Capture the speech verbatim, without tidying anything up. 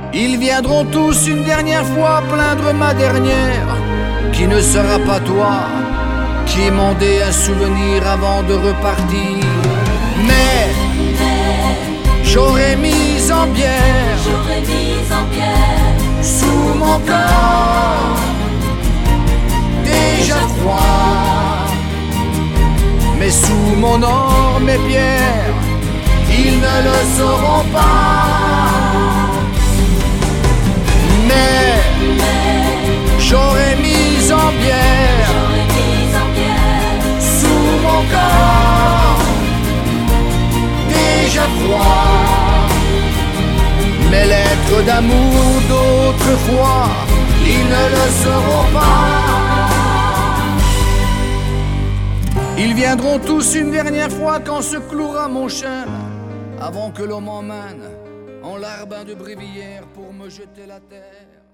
Ils viendront tous une dernière fois plaindre ma dernière, qui ne sera pas toi, qui m'ont dit un souvenir avant de repartir. Mais j'aurais mis en bière, j'aurais mis en bière sous mon corps déjà froid. Mais sous mon or, mes pierres, ils ne le sauront pas. Mais j'aurais mis en bière, j'aurais mis en bière sous mon corps déjà froid. Mes lettres d'amour d'autrefois, ils ne le sauront pas. Ils viendront tous une dernière fois quand se clouera mon chêne, avant que l'on m'emmène en larbin de Brévillers pour me jeter la terre.